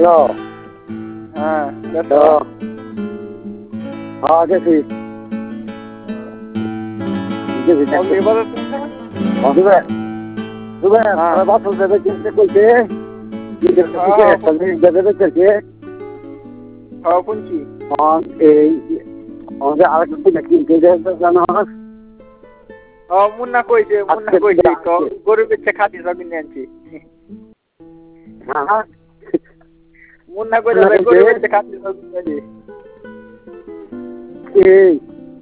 Hello. হ্যাঁ hello. হ্যাঁ গেছি গেছি দুবে দুবে বাসল দেবে চেষ্টা করছে দেবে করছে শুনছি এই আমাদের আরেকটা কিনতে জানা মুন্না কইছে তো গরিবের চেয়ে খাতি সব কিনে আনছি হ্যাঁ মুন্না কইছে গরিবের চেয়ে খাতি সব কিনে আনছি এই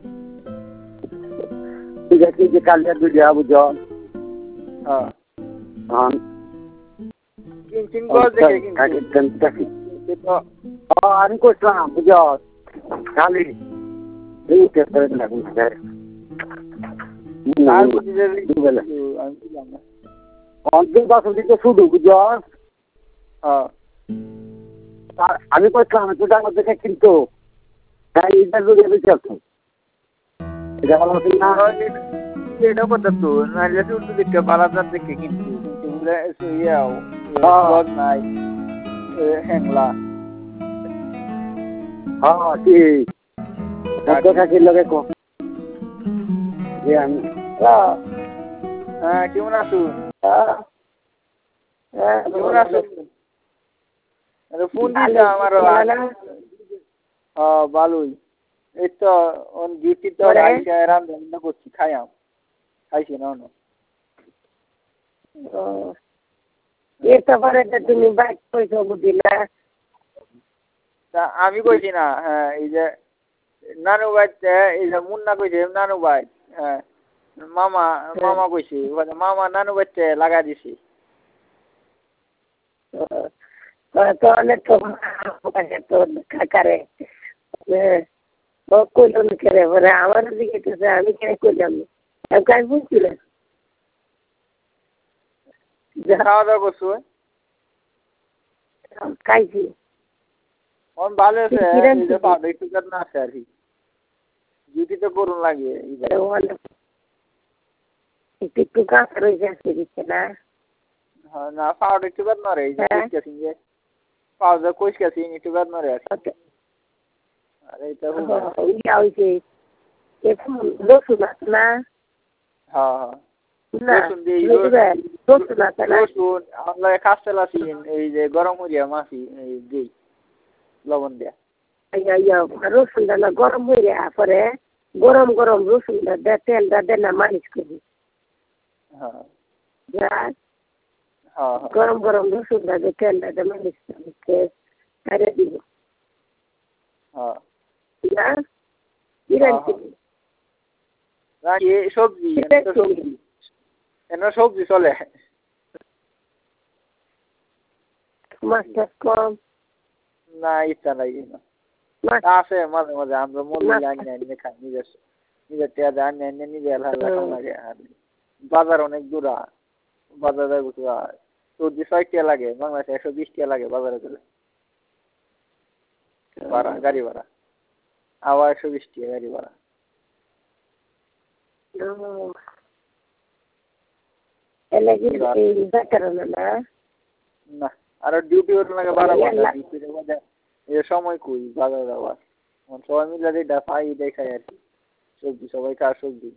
ঠিক আছে যে কালিয়া দুলিয়া বুঝো হ্যাঁ হ্যাঁ কিনছিন গো দেখে কিনছি আমি করছিলাম বুঝো খালি এই চেষ্টা লাগুন অন্তর বাসন দিতে শুধু বুঝো আমি করছিলাম দুটা দেখে কিন্তু এটা যদি চলতো এটা ভালো না এটা কথা তো নাইলে শুধু দেখতে বালাদার দেখে কিন্তু নাই হ্যাংলা হ্যাঁ ঠিক দেখা কি লগে কো যে আমি হ্যাঁ কেমন আছো কেমন আছো ফোন দিছে আমার ভালোই এই তো অন ডিউটি তো রান্না করছি খাইছি না তুমি বাইক কইছো বুঝিলা আমি কইছি না হ্যাঁ এই যে নানু ভাই এই যে মুন্না কইছে নানু ভাই হ্যাঁ মামা কইছে মামা নানু ভাই লাগা দিছি তো অনেক তো কাকারে কইলাম কেরে বলে আমার দিকে তো আমি কেন কইলাম কাজ বুঝছিল খাওয়া দাওয়া করছো খাইছি ভালো আছে একটু না আছে আর কি ডিউটি তো করুন লাগে একটু কাজ রয়েছে দিচ্ছে না হ্যাঁ না পাউডার একটু বাদ না রে যে পাউডার কইস গেছি একটু বাদ না রে আরে এটা হইছে রসুন আছে না হ্যাঁ রসুন আমরা কাঁচতেল আছি এই যে গরম হইয়া মাছি এই দিই লবণ দিয়া রসুনটা না গরম হইয়া পরে গরম গরম রসুনটা দে তেলটা দে না মালিশ করবি গরম গরম রসুনটা দে তেলটা দে মালিশ করবি ছাড়ে দিব সবজি সবজি চলে মাছ টাছ কম না ইচ্ছা নাই আছে মাঝে মাঝে আমরা মন্দির আনি খাই নিজের টেয়াদে আনি নিজে লাগে বাজার অনেক দূর বাজারে সবজি ৬০ টাকা লাগে বাংলাদেশে ১২০ টাকা লাগে বাজারে গেলে ভাড়া গাড়ি ভাড়া আবার ১২০ টাকা গাড়ি ভাড়া না আর ডিউটি ওর লাগে 12 সময় কই বাজার যাওয়ার সবাই মিলে যেটা পাই দেখাই আর কি সবজি সবাই খায় সবজি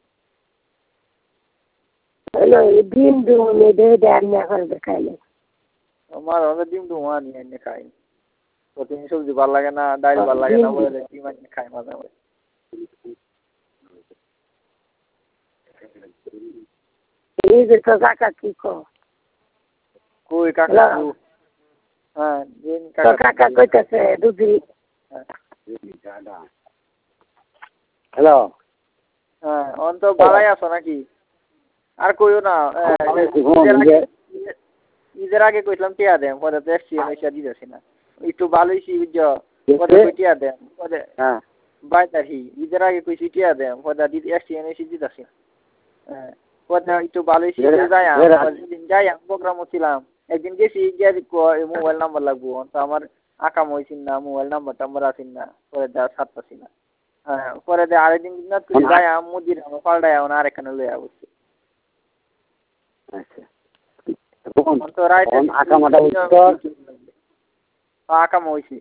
ডিম খাইলে আমার ডিম ডুম আনি খাই প্রতিদিন সবজি ভালো লাগে না ডাল ভালো লাগে না বলে ডিম আনি খাই মাঝে মাঝে এই যে তো কাকা কি কই কাকা হ্যাঁ কাকা কইতাছে দুধি হ্যালো হ্যাঁ অন তো ভালাই আছো নাকি আর কইও না ঈদের আগে কইলাম টিয়া দেন পরে তো এসছি দিতেছি না একটু ভালোই পরে টিয়া দেন পরে বাইতারি ঈদের আগে কইছি টিয়া দেন পরে এসছি দিতেছি না হ্যাঁ পরে একটু ভালোই যাই প্রোগ্রাম ছিলাম একদিন গেছি মোবাইল নাম্বার লাগবো তো আমার আকাম হয়েছিল না মোবাইল নাম্বার আসিন না পরে দেওয়া ছাড়তেছি না হ্যাঁ পরে দে আরেকদিন যাই মুদির পাল্টাই আরেকখানে লইয়া বসছি তো রাইট আকাম হইছে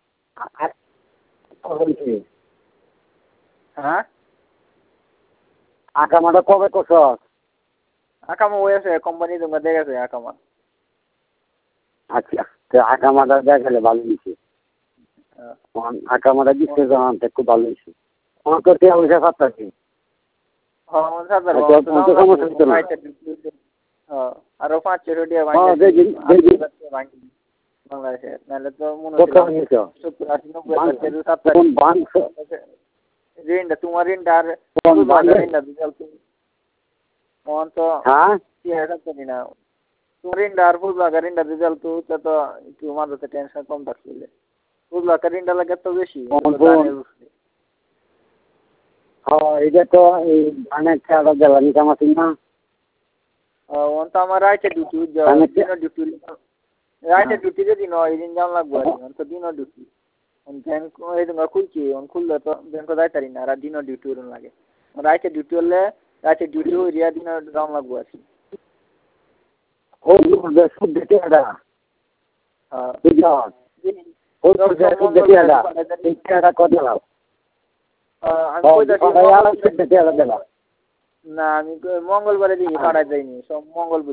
হ্যাঁ আকামাটা কবে করছ? আকাম হয়ে আছে কোম্পানি তোমার দেখেছে আকামা। আচ্ছা তো আকামাটা দেখালে ভালো হয়েছে। আকামাটা দিচ্ছে যখন খুব ভালো হয়েছে। আমার তো টিয়া পয়সা পাচ্ছি। আরো 500 টাকা বাংলাদেশে নাহলে তো মনে ঋণটা তোমার ঋণটা আর ঋণটা তো জানি না তোমার ঋণটা আর ফুলবাগার ঋণটা রেজাল্ট তো একটু মাঝে টেনশন কম থাকছিল ফুলবাগার ঋণটা লাগে তো বেশি এটা তো এই ধানের খেয়াটা জ্বালানি কামাচ্ছি না তো আমার রাইটে ডিউটি ডিউটি রাইটে ডিউটি যদি নয় দিন যাওয়া লাগবে আর তো দিনও ডিউটি ব্যাংক এই তোমার খুলছি খুললে তো ব্যাংকে যাইতারি না আর দিনও ডিউটি ওরকম লাগে রাইটে ডিউটি হলে রাইটে ডিউটি এরিয়া দিনও যাওয়া লাগবে আর কি না আমি মঙ্গলবারে দিই পাঠাই যাইনি সব মঙ্গল